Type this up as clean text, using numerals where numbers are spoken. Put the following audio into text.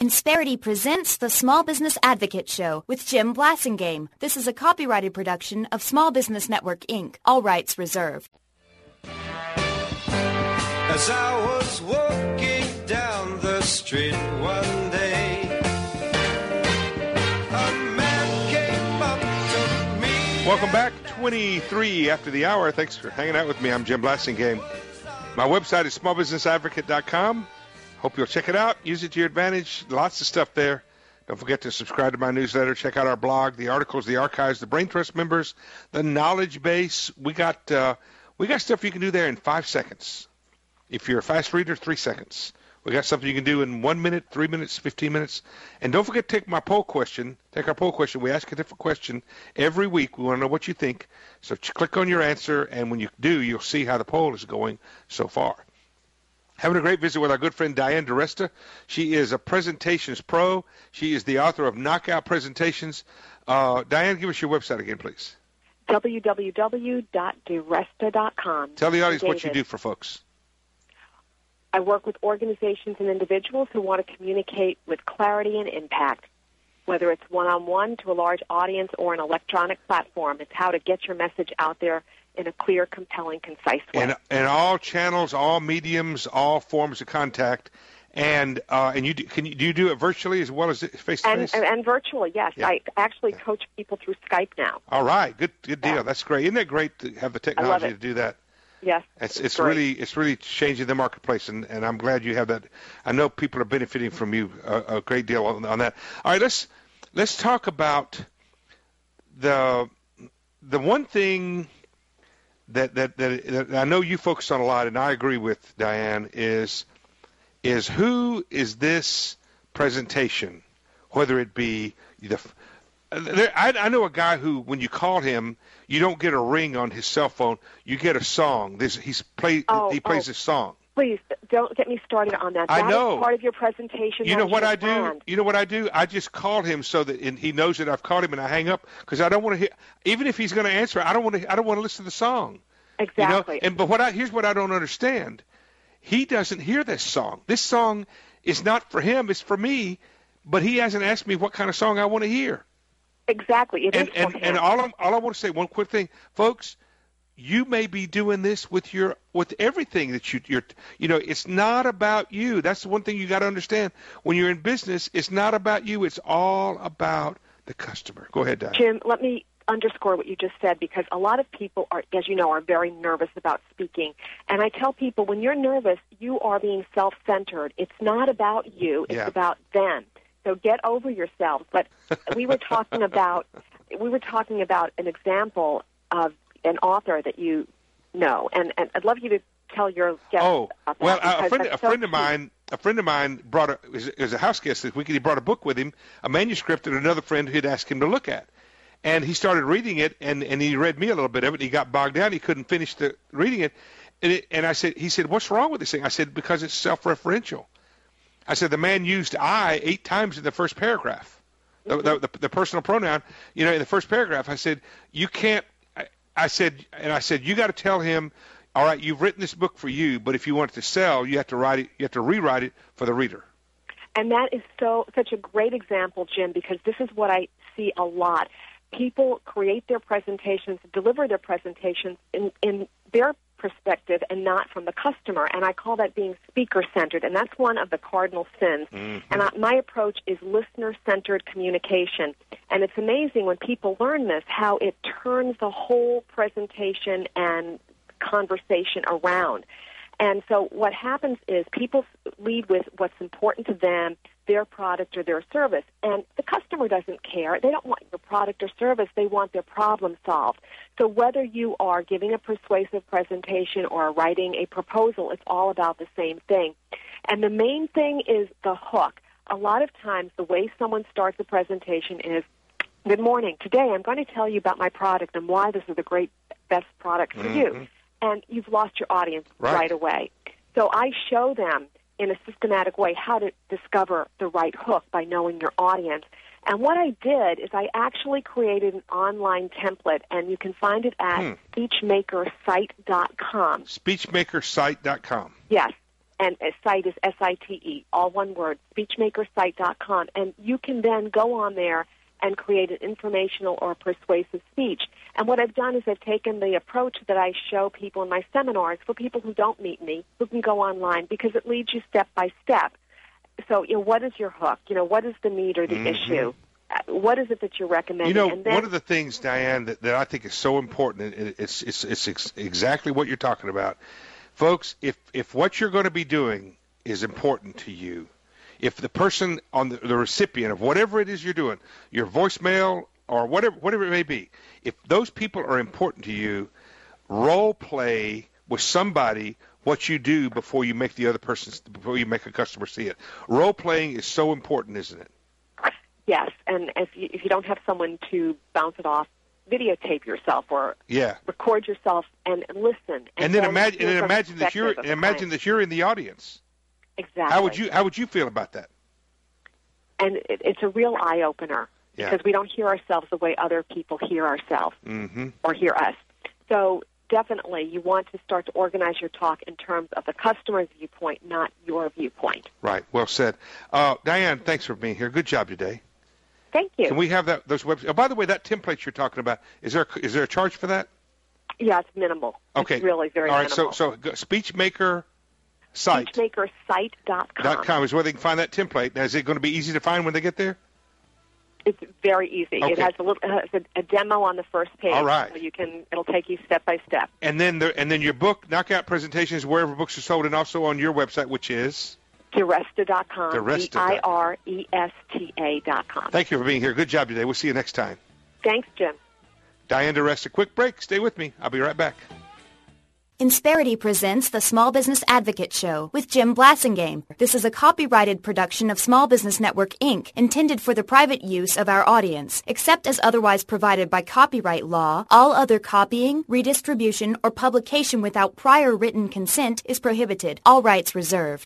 Insperity presents the Small Business Advocate Show with Jim Blasingame. This is a copyrighted production of Small Business Network, Inc. All rights reserved. As I was walking down the street one day, a man came up to me. Welcome back, 23 after the hour. Thanks for hanging out with me. I'm Jim Blasingame. My website is smallbusinessadvocate.com. Hope you'll check it out. Use it to your advantage. Lots of stuff there. Don't forget to subscribe to my newsletter. Check out our blog, the articles, the archives, the Brain Trust members, the knowledge base. We got stuff you can do there in 5 seconds. If you're a fast reader, 3 seconds. We got something you can do in 1 minute, 3 minutes, 15 minutes. And don't forget to take my poll question. Take our poll question. We ask a different question every week. We want to know what you think. So click on your answer, and when you do, you'll see how the poll is going so far. Having a great visit with our good friend Diane DiResta. She is a presentations pro. She is the author of Knockout Presentations. Diane, give us your website again, please. www.diresta.com. Tell the audience what you do for folks. I work with organizations and individuals who want to communicate with clarity and impact. Whether it's one-on-one to a large audience or an electronic platform, it's how to get your message out there in a clear, compelling, concise way. And all channels, all mediums, all forms of contact. And do you do it virtually as well as face-to-face? And virtually, yes. Yeah. I actually coach people through Skype now. All right, good deal. Yeah. That's great. Isn't that great to have the technology to do that? Yes, it's really changing the marketplace, and I'm glad you have that. I know people are benefiting from you a great deal on that. All right, let's talk about the one thing that I know you focus on a lot, and I agree with Diane, is who is this presentation, whether it be I know a guy who, when you call him, you don't get a ring on his cell phone. You get a song. He plays a song. Please don't get me started on that. I know. That is part of your presentation. You know what I do? You know what I do? I just call him so that he knows that I've called him, and I hang up because I don't want to hear. Even if he's going to answer, I don't want to listen to the song. Exactly. You know? But here's what I don't understand. He doesn't hear this song. This song is not for him. It's for me. But he hasn't asked me what kind of song I want to hear. Exactly. It is for him. And all I want to say, one quick thing, folks. You may be doing this with everything that you're. It's not about you. That's the one thing you got to understand. When you're in business, it's not about you. It's all about the customer. Go ahead, Diane. Jim, let me underscore what you just said, because a lot of people are, as you know, are very nervous about speaking. And I tell people, when you're nervous, you are being self-centered. It's not about you. It's about them. So get over yourselves. But we were talking about an example of an author that you know, and I'd love you to tell your guests about that. Well, a friend of mine brought as a house guest this week, and he brought a book with him, a manuscript that another friend had asked him to look at. And he started reading it, and he read me a little bit of it. He got bogged down. He couldn't finish reading it. And he said, what's wrong with this thing? I said, because it's self-referential. I said, the man used I 8 times in the first paragraph, the personal pronoun, in the first paragraph. I said, you can't, I said, you got to tell him, all right, you've written this book for you, but if you want it to sell, you have to rewrite it for the reader. And that is such a great example, Jim, because this is what I see a lot. People create their presentations, deliver their presentations in their perspective and not from the customer, and I call that being speaker-centered, and that's one of the cardinal sins. Mm-hmm. And my approach is listener-centered communication, and it's amazing when people learn this how it turns the whole presentation and conversation around. And so what happens is people lead with what's important to them, their product or their service. And the customer doesn't care. They don't want your product or service. They want their problem solved. So whether you are giving a persuasive presentation or writing a proposal, it's all about the same thing. And the main thing is the hook. A lot of times the way someone starts a presentation is, good morning. Today I'm going to tell you about my product and why this is the best product for you. And you've lost your audience right away. So I show them in a systematic way how to discover the right hook by knowing your audience. And what I did is I actually created an online template, and you can find it at speechmakersite.com. Speechmakersite.com. Yes. and a site is S-I-T-E, all one word, speechmakersite.com. And you can then go on there and create an informational or persuasive speech. And what I've done is I've taken the approach that I show people in my seminars for people who don't meet me, who can go online, because it leads you step by step. So, what is your hook? What is the need or the issue? What is it that you're recommending? And then, one of the things, Diane, that I think is so important, and it's exactly what you're talking about. Folks, if what you're going to be doing is important to you, if the person on the recipient of whatever it is you're doing, your voicemail or whatever it may be, if those people are important to you, role play with somebody what you do before you make before you make a customer see it. Role playing is so important, isn't it? Yes, and if you don't have someone to bounce it off, videotape yourself or record yourself and listen. And then imagine that you're in the audience. Exactly. How would you feel about that? And it's a real eye opener because we don't hear ourselves the way other people hear ourselves or hear us. So definitely, you want to start to organize your talk in terms of the customer's viewpoint, not your viewpoint. Right. Well said. Diane, thanks for being here. Good job today. Thank you. Can we have those websites? Oh, by the way, that template you're talking about, is there a charge for that? Yeah, it's minimal. Okay. It's really very minimal. All right, so SpeechMaker site. SpeechMakersite.com is where they can find that template. Now, is it going to be easy to find when they get there? It's very easy. Okay. It has a demo on the first page. All right. So it'll take you step by step. And then your book, Knockout Presentations, wherever books are sold, and also on your website, which is Diresta.com. DIRESTA.com. Thank you for being here. Good job today. We'll see you next time. Thanks, Jim. Diane Diresta. Quick break. Stay with me. I'll be right back. Insperity presents the Small Business Advocate Show with Jim Blasingame. This is a copyrighted production of Small Business Network, Inc., intended for the private use of our audience. Except as otherwise provided by copyright law, all other copying, redistribution, or publication without prior written consent is prohibited. All rights reserved.